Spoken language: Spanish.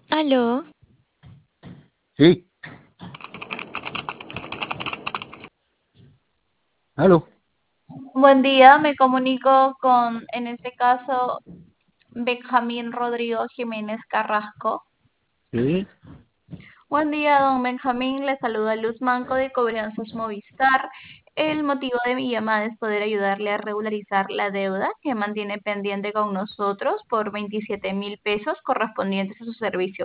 Aló, Sí, aló. Buen día, me comunico con, en este caso, Benjamín Rodrigo Jiménez Carrasco. Sí, Buen día, don Benjamín, le saluda Luz Manco de Cobranzas Movistar. El motivo de mi llamada es poder ayudarle a regularizar la deuda que mantiene pendiente con nosotros por 27.000 pesos correspondientes a su servicio